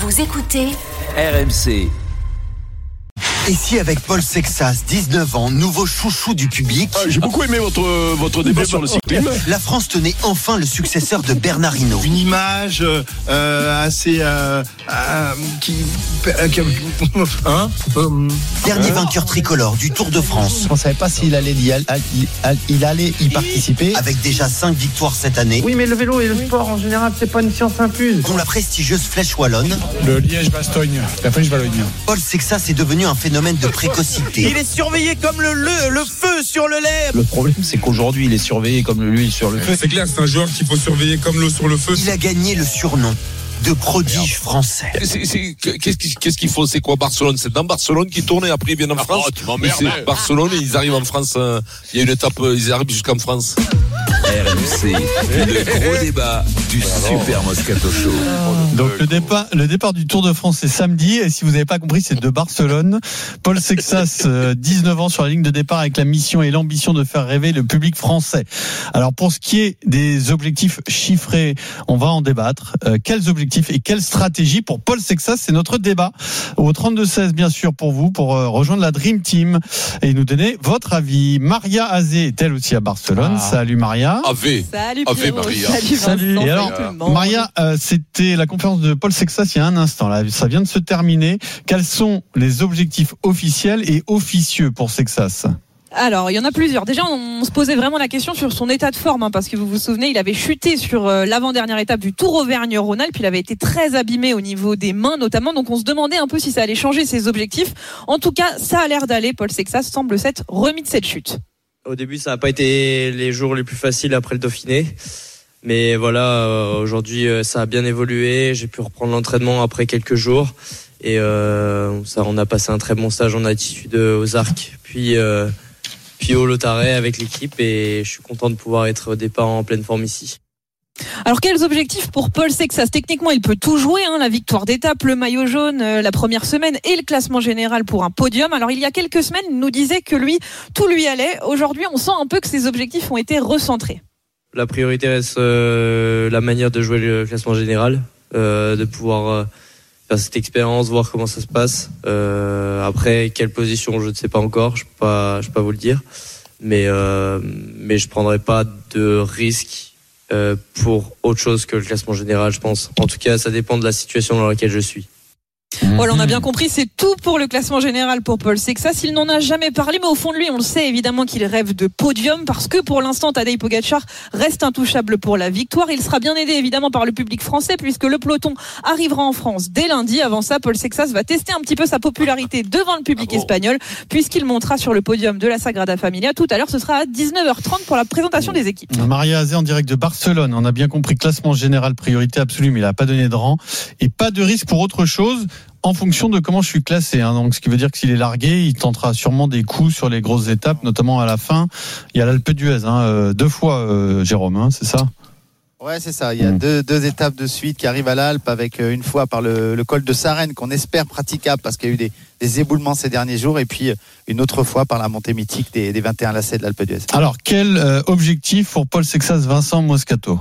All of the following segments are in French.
Vous écoutez RMC. Et si avec Paul Sexas, 19 ans, nouveau chouchou du public, j'ai beaucoup aimé votre débat sur le cyclisme. la France tenait enfin le successeur de Bernard Hinault. Une image assez Dernier vainqueur tricolore du Tour de France. On ne savait pas s'il allait y participer. Avec déjà 5 victoires cette année. Oui, mais le vélo et le sport en général, c'est pas une science infuse. Dont la prestigieuse Flèche Wallonne. Le Liège-Bastogne, la Flèche Wallonie. Paul Sexas est devenu un phénomène de précocité. Il est surveillé comme le feu sur le lait. Le problème, c'est qu'aujourd'hui, il est surveillé comme l'huile sur le feu. C'est clair, c'est un joueur qu'il faut surveiller comme l'eau sur le feu. Il a gagné le surnom de prodige français. Qu'est-ce qu'il faut? C'est quoi Barcelone? C'est dans Barcelone qu'ils tournaient, après ils viennent en France. C'est Barcelone et ils arrivent en France. Il y a une étape, ils arrivent jusqu'en France. RMC, le gros débat du Super Moscato Show. Donc le départ du Tour de France c'est samedi, et si vous n'avez pas compris, c'est de Barcelone. Paul Sexas, 19 ans sur la ligne de départ, avec la mission et l'ambition de faire rêver le public français. Alors pour ce qui est des objectifs chiffrés, on va en débattre. Quels objectifs et quelle stratégie pour Paul Sexas? C'est notre débat au 32-16 bien sûr pour vous, pour rejoindre la Dream Team et nous donner votre avis. Maria Azé est elle aussi à Barcelone. Salut Maria. Salut Maria. Salut. Et alors, Maria, c'était la conférence de Paul Sexas il y a un instant. Là, ça vient de se terminer. Quels sont les objectifs officiels et officieux pour Sexas? Alors, il y en a plusieurs. Déjà, on se posait vraiment la question sur son état de forme, parce que vous vous souvenez, il avait chuté sur l'avant-dernière étape du Tour Auvergne-Rhône-Alpes. Il avait été très abîmé au niveau des mains, notamment. Donc, on se demandait un peu si ça allait changer ses objectifs. En tout cas, ça a l'air d'aller. Paul Sexas semble s'être remis de cette chute. Au début, ça n'a pas été les jours les plus faciles après le Dauphiné. Mais voilà, aujourd'hui, ça a bien évolué. J'ai pu reprendre l'entraînement après quelques jours. Et on a passé un très bon stage en altitude aux Arcs, puis au Lotaret avec l'équipe. Et je suis content de pouvoir être au départ en pleine forme ici. Alors quels objectifs pour Paul Sexas? Techniquement il peut tout jouer, la victoire d'étape, le maillot jaune la première semaine et le classement général pour un podium. Alors il y a quelques semaines il nous disait que tout lui allait. Aujourd'hui on sent un peu que ses objectifs ont été recentrés. La priorité reste la manière de jouer le classement général, de pouvoir faire cette expérience, voir comment ça se passe. Après quelle position je ne sais pas encore, je peux pas vous le dire, mais je prendrai pas de risque pour autre chose que le classement général, je pense. En tout cas, ça dépend de la situation dans laquelle je suis. Voilà, on a bien compris, c'est tout pour le classement général pour Paul Sexas. Il n'en a jamais parlé, mais au fond de lui, on le sait évidemment qu'il rêve de podium, parce que pour l'instant, Tadej Pogačar reste intouchable pour la victoire. Il sera bien aidé évidemment par le public français, puisque le peloton arrivera en France dès lundi. Avant ça, Paul Sexas va tester un petit peu sa popularité devant le public espagnol, puisqu'il montera sur le podium de la Sagrada Familia. Tout à l'heure, ce sera à 19h30 pour la présentation des équipes. Maria Azé en direct de Barcelone. On a bien compris, classement général, priorité absolue, mais il n'a pas donné de rang. Et pas de risque pour autre chose, en fonction de comment je suis classé. Donc, ce qui veut dire que s'il est largué, il tentera sûrement des coups sur les grosses étapes, notamment à la fin. Il y a l'Alpe d'Huez, 2 fois, Jérôme, c'est ça? Ouais, c'est ça. Il y a deux étapes de suite qui arrivent à l'Alpe, avec une fois par le col de Sarenne qu'on espère praticable parce qu'il y a eu des éboulements ces derniers jours, et puis une autre fois par la montée mythique des 21 lacets de l'Alpe d'Huez. Alors, quel objectif pour Paul Sexas, Vincent Moscato?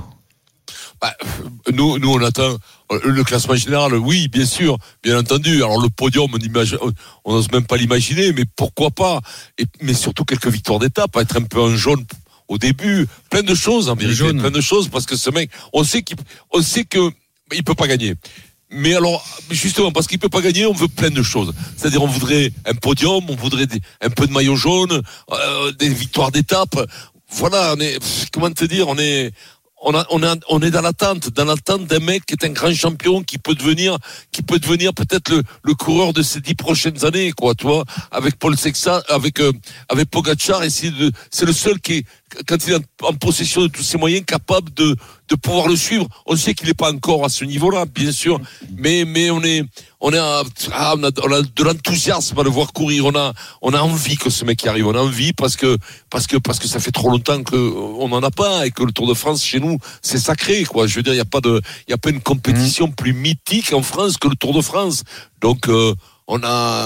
Nous on attend le classement général, oui, bien sûr, bien entendu. Alors le podium, on n'ose même pas l'imaginer, mais pourquoi pas? Mais surtout quelques victoires d'étape, être un peu en jaune au début, plein de choses en vérité, plein de choses, parce que ce mec, on sait que il peut pas gagner. Mais alors, justement, parce qu'il peut pas gagner, on veut plein de choses. C'est-à-dire, on voudrait un podium, on voudrait un peu de maillot jaune, des victoires d'étape. Voilà, comment te dire, on est dans l'attente d'un mec qui est un grand champion, qui peut devenir peut-être le coureur de ces 10 prochaines années, quoi, tu vois, avec Paul Sexas, avec Pogačar, et c'est le seul qui est, quand il est en possession de tous ses moyens, capable de pouvoir le suivre. On sait qu'il n'est pas encore à ce niveau-là, bien sûr, mais on a de l'enthousiasme à le voir courir. On a envie que ce mec y arrive. On a envie parce que ça fait trop longtemps qu'on n'en a pas, et que le Tour de France chez nous c'est sacré, quoi. Je veux dire, il y a pas une compétition plus mythique en France que le Tour de France. Donc on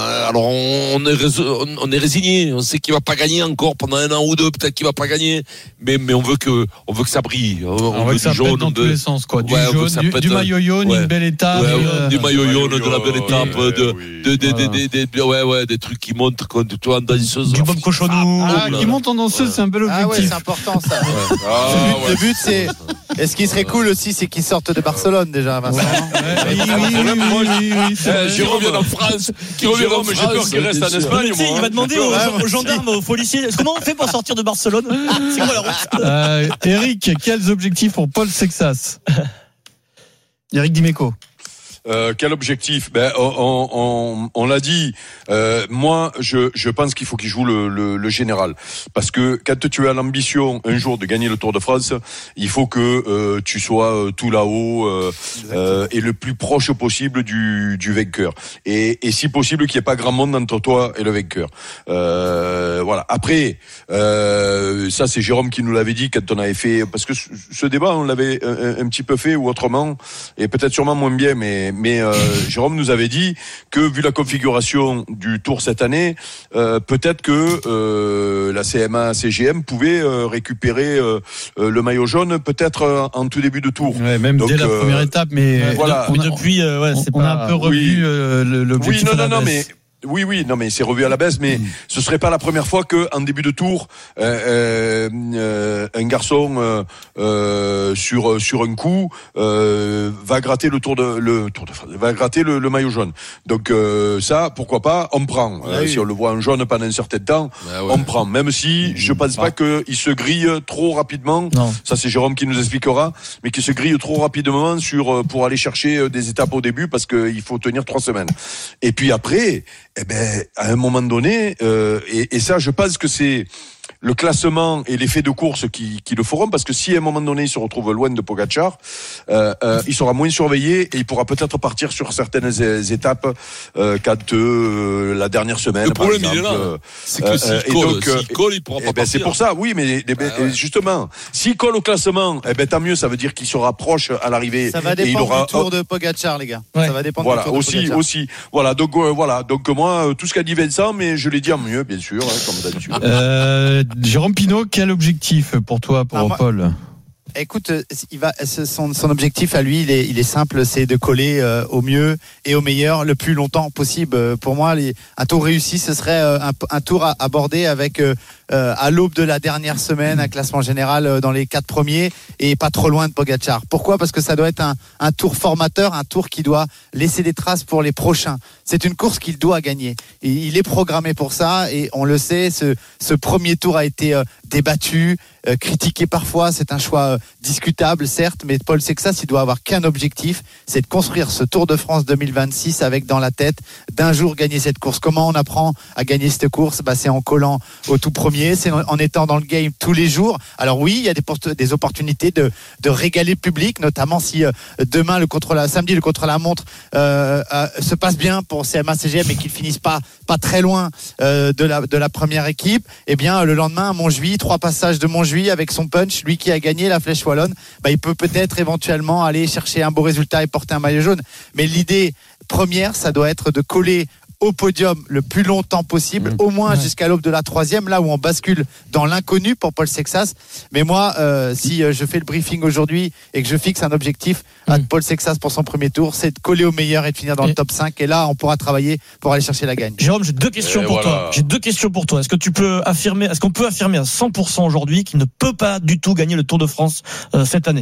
est résigné. On sait qu'il va pas gagner encore pendant un an ou deux. Peut-être qu'il va pas gagner, mais on veut que ça brille. On veut que ça pète dans tous les sens, quoi. Du jaune, du maillot jaune, une belle étape. Du maillot jaune, de la belle étape, des trucs qui montent, tu vois, en danseuse. Du Bob Cochonou. Qui monte en danseuse, c'est un bel objectif. Ah ouais, c'est important ça. Le but, c'est. Et ce qui serait cool aussi, c'est qu'ils sortent de Barcelone déjà, Vincent. Jérôme vient en France. Jérôme, j'ai peur qu'il reste en Espagne. Il va demander aux gendarmes, aux policiers, comment on fait pour sortir de Barcelone? C'est quoi la route? Eric, quels objectifs pour Paul Sexas? Eric Dimeco. Quel objectif? On l'a dit. Moi, je pense qu'il faut qu'il joue le général, parce que quand tu as l'ambition un jour de gagner le Tour de France, il faut que tu sois tout là-haut et le plus proche possible du vainqueur. Et si possible, qu'il n'y ait pas grand monde entre toi et le vainqueur. Voilà. Après, ça c'est Jérôme qui nous l'avait dit quand on avait fait, parce que ce débat on l'avait un petit peu fait ou autrement, et peut-être sûrement moins bien, mais Jérôme nous avait dit que vu la configuration du Tour cette année, peut-être que la CMA CGM pouvait récupérer le maillot jaune peut-être en tout début de Tour. Ouais, même donc, dès la première étape, mais voilà. Depuis on a un peu revu l'objectif. Oui, non, mais c'est revu à la baisse, mais ce serait pas la première fois que, en début de tour, un garçon sur un coup va gratter va gratter le maillot jaune. Donc ça, pourquoi pas, on prend. Si on le voit en jaune pendant un certain temps, on prend. Même si je pense pas qu'il se grille trop rapidement. Non. Ça c'est Jérôme qui nous expliquera, mais qu'il se grille trop rapidement pour aller chercher des étapes au début, parce qu'il faut tenir 3 semaines. Et puis après. À un moment donné, et ça, je pense que c'est le classement et l'effet de course qui le feront, parce que si à un moment donné il se retrouve loin de Pogačar, il sera moins surveillé et il pourra peut-être partir sur certaines étapes quand la dernière semaine. Le problème il est là, c'est que s'il colle, il pourra pas partir. C'est pour ça, oui, mais justement, s'il colle au classement, tant mieux, ça veut dire qu'il se rapproche à l'arrivée. Ça va dépendre du Tour de Pogačar, les gars. Ça va dépendre du Tour de Pogačar. Aussi. Voilà, donc moi, tout ce qu'a dit Vincent, mais je l'ai dit en mieux, bien sûr, comme d'habitude. Jérôme Pinault, quel objectif pour toi, Paul? Écoute, son objectif à lui, il est simple, c'est de coller au mieux et au meilleur le plus longtemps possible. Pour moi, un tour réussi, ce serait un tour à aborder avec à l'aube de la dernière semaine un classement général dans les 4 premiers et pas trop loin de Pogačar. Pourquoi ? Parce que ça doit être un tour formateur, un tour qui doit laisser des traces pour les prochains. C'est une course qu'il doit gagner. Et il est programmé pour ça et on le sait, ce premier tour a été débattu, critiqué parfois, c'est un choix discutable certes, mais Paul Sexas il doit avoir qu'un objectif, c'est de construire ce Tour de France 2026 avec dans la tête d'un jour gagner cette course. Comment on apprend à gagner cette course ? C'est en collant au tout premier, c'est en étant dans le game tous les jours. Alors oui, il y a des opportunités de régaler le public, notamment si demain samedi le contre-la-montre se passe bien pour CMA CGM et qu'ils finissent pas très loin de la première équipe. Et bien le lendemain à Montjuïc, 3 passages de Montjuïc avec son punch, lui qui a gagné la Flèche Wallonne, il peut peut-être éventuellement aller chercher un beau résultat et porter un maillot jaune. Mais l'idée première, ça doit être de coller au podium le plus longtemps possible, au moins jusqu'à l'aube de la 3e, là où on bascule dans l'inconnu pour Paul Sexas. Mais moi, si je fais le briefing aujourd'hui et que je fixe un objectif à Paul Sexas pour son premier tour, c'est de coller au meilleur et de finir dans le top 5. Et là, on pourra travailler pour aller chercher la gagne. Jérôme, j'ai 2 questions pour toi. Est-ce qu'on peut affirmer à 100% aujourd'hui qu'il ne peut pas du tout gagner le Tour de France cette année ?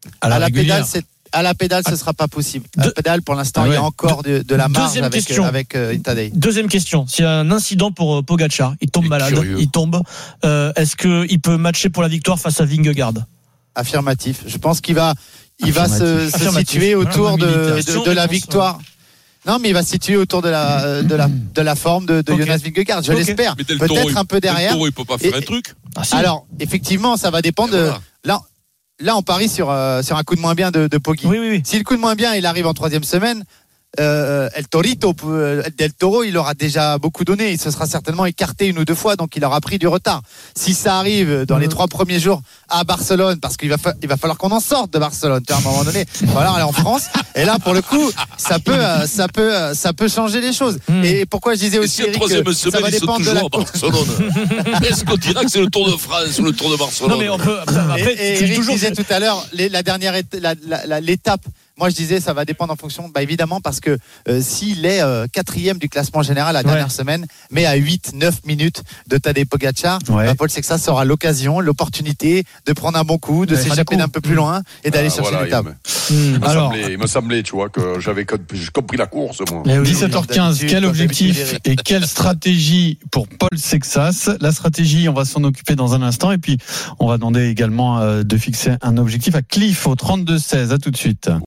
À la pédale, ce sera pas possible. À la pédale, pour l'instant, il y a encore de la marge avec Tadej. Deuxième question. S'il y a un incident pour Pogačar, il tombe malade, il tombe. Est-ce qu'il peut matcher pour la victoire face à Vingegaard ? Affirmatif. Je pense qu'il va se situer autour de la victoire. Non, mais il va se situer autour de la forme de Jonas Vingegaard. Je l'espère. Peut-être un peu derrière. Il peut pas faire un truc. Alors, effectivement, ça va dépendre de. Là, on parie sur un coup de moins bien de Poggi. Oui. Si le coup de moins bien, il arrive en 3e semaine, El Torito, Del Toro, il aura déjà beaucoup donné. Il se sera certainement écarté une ou deux fois, donc il aura pris du retard. Si ça arrive dans les 3 premiers jours à Barcelone, parce qu'il va falloir qu'on en sorte de Barcelone, tu vois, à un moment donné, voilà, aller en France. Et là, pour le coup, ça peut changer les choses. Et pourquoi je disais aussi, Eric, que ça va dépendre de la Barcelone. Est-ce qu'on dira que c'est le Tour de France ou le Tour de Barcelone? Non, mais on peut. Après, et Eric disait tout à l'heure, la dernière l'étape. Moi, je disais, ça va dépendre en fonction, évidemment, parce que s'il est 4e du classement général la dernière semaine, mais à 8-9 minutes de Tadej Pogacar, Paul Sexas aura l'opportunité de prendre un bon coup, de s'échapper d'un peu plus loin et d'aller chercher l'étape. Il me semblait, tu vois, que j'ai compris la course, moi. 17h15, quel objectif et quelle stratégie pour Paul Sexas? La stratégie, on va s'en occuper dans un instant, et puis on va demander également de fixer un objectif à Cliff au 32-16. À tout de suite.